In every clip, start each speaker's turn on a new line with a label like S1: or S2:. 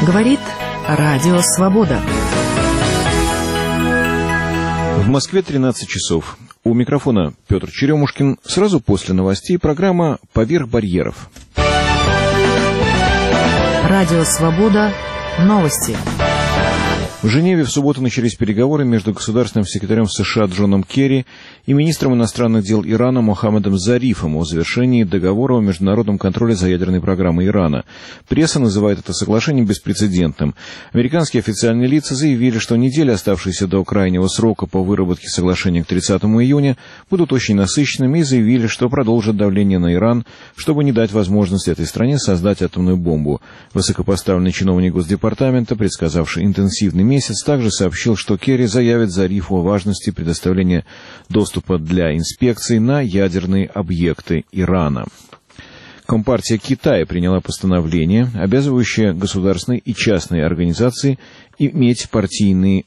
S1: Говорит Радио Свобода.
S2: В Москве 13 часов. У микрофона Петр Черемушкин. Сразу после новостей программа «Поверх барьеров».
S1: Радио Свобода. Новости.
S2: В Женеве в субботу начались переговоры между государственным секретарем США Джоном Керри и министром иностранных дел Ирана Мохаммедом Зарифом о завершении договора о международном контроле за ядерной программой Ирана. Пресса называет это соглашение беспрецедентным. Американские официальные лица заявили, что недели, оставшиеся до крайнего срока по выработке соглашения к 30 июня, будут очень насыщенными, и заявили, что продолжат давление на Иран, чтобы не дать возможности этой стране создать атомную бомбу. Высокопоставленный чиновник Госдепартамента, предсказавший интенсивный месяц, также сообщил, что Керри заявит Зарифу о важности предоставления доступа для инспекций на ядерные объекты Ирана. Компартия Китая приняла постановление, обязывающее государственные и частные организации иметь партийные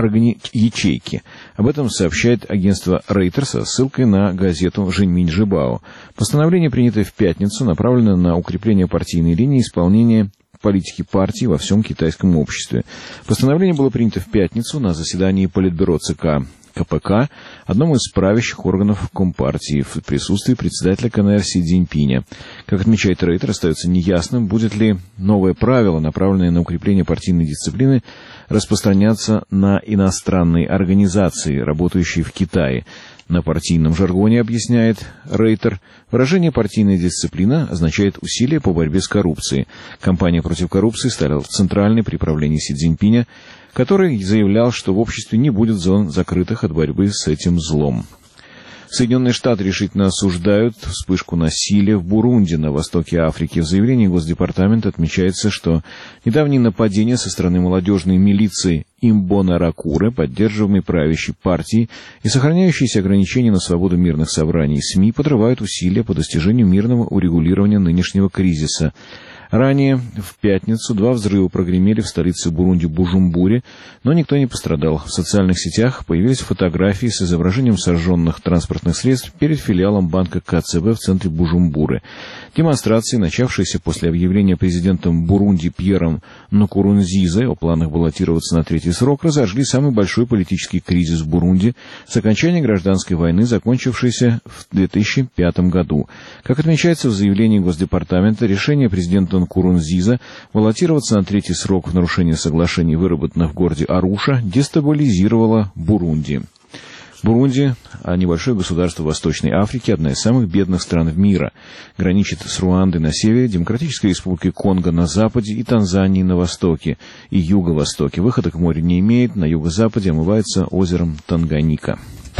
S2: ячейки. Об этом сообщает агентство Reuters со ссылкой на газету «Жэньминь Жибао». Постановление, принятое в пятницу, направлено на укрепление партийной линии исполнения политики партии во всем китайском обществе. Постановление было принято в пятницу на заседании Политбюро ЦК КПК, одном из правящих органов Компартии, в присутствии председателя КНР Си Цзиньпиня. Как отмечает Рейтер, остается неясным, будет ли новое правило, направленное на укрепление партийной дисциплины, распространяться на иностранные организации, работающие в Китае. На партийном жаргоне, объясняет Рейтер, выражение «партийная дисциплина» означает усилия по борьбе с коррупцией. Кампания против коррупции стала центральной при правлении Си Цзиньпиня, который заявлял, что в обществе не будет зон, закрытых от борьбы с этим злом. Соединенные Штаты решительно осуждают вспышку насилия в Бурунди на востоке Африки. В заявлении Госдепартамента отмечается, что недавние нападения со стороны молодежной милиции Имбонаракуры, поддерживаемой правящей партией, и сохраняющиеся ограничения на свободу мирных собраний СМИ подрывают усилия по достижению мирного урегулирования нынешнего кризиса. Ранее, в пятницу, 2 взрыва прогремели в столице Бурунди Бужумбуре, но никто не пострадал. В социальных сетях появились фотографии с изображением сожженных транспортных средств перед филиалом банка КЦБ в центре Бужумбуры. Демонстрации, начавшиеся после объявления президентом Бурунди Пьером Нкурунзизе о планах баллотироваться на 3-й срок, разожгли самый большой политический кризис в Бурунди с окончания гражданской войны, закончившейся в 2005 году. Как отмечается в заявлении Госдепартамента, решение президента Нкурунзиза баллотироваться на 3-й срок в нарушение соглашений, выработанных в городе Аруша, дестабилизировало Бурунди. Бурунди, небольшое государство Восточной Африки, одна из самых бедных стран мира. Граничит с Руандой на севере, Демократической Республикой Конго на западе и Танзанией на востоке и юго-востоке. Выхода к морю не имеет, на юго-западе омывается озером Танганьика.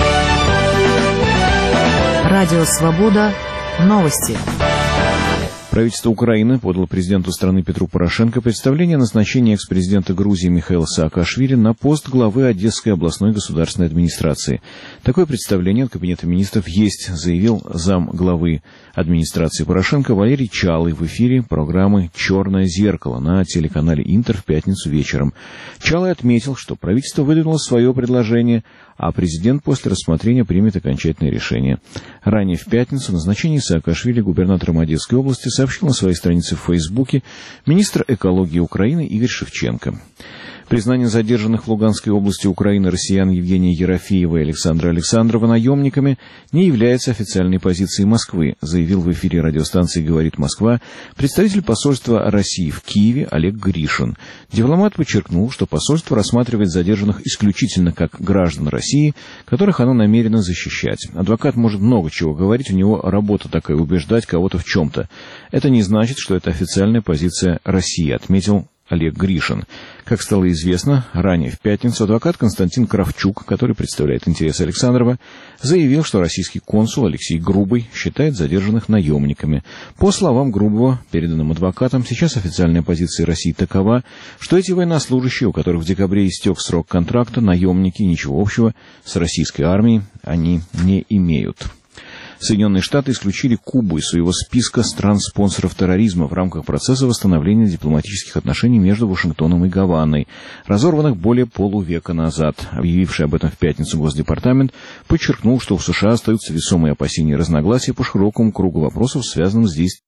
S1: Радио Свобода. Новости.
S2: Правительство Украины подало президенту страны Петру Порошенко представление о напечении экс-президента Грузии Михаила Саакашвили на пост главы Одесской областной государственной администрации. Такое представление от Кабинета министров есть, заявил зам главы администрации Порошенко Валерий Чалый в эфире программы «Черное зеркало» на телеканале «Интер» в пятницу вечером. Чалый отметил, что правительство выдвинуло свое предложение, а президент после рассмотрения примет окончательное решение. Ранее в пятницу о назначении Саакашвили губернатором Одесской области сообщил на своей странице в Фейсбуке министр экологии Украины Игорь Шевченко. Признание задержанных в Луганской области Украины россиян Евгения Ерофеева и Александра Александрова наемниками не является официальной позицией Москвы, заявил в эфире радиостанции «Говорит Москва» представитель посольства России в Киеве Олег Гришин. Дипломат подчеркнул, что посольство рассматривает задержанных исключительно как граждан России, которых оно намерено защищать. Адвокат может много чего говорить, у него работа такая — убеждать кого-то в чем-то. Это не значит, что это официальная позиция России, отметил Олег Гришин. Как стало известно, ранее в пятницу адвокат Константин Кравчук, который представляет интересы Александрова, заявил, что российский консул Алексей Грубый считает задержанных наемниками. По словам Грубого, переданным адвокатам, сейчас официальная позиция России такова, что эти военнослужащие, у которых в декабре истек срок контракта, наемники, ничего общего с российской армией они не имеют. Соединенные Штаты исключили Кубу из своего списка стран-спонсоров терроризма в рамках процесса восстановления дипломатических отношений между Вашингтоном и Гаваной, разорванных более полувека назад. Объявивший об этом в пятницу Госдепартамент подчеркнул, что у США остаются весомые опасения и разногласия по широкому кругу вопросов, связанных с действием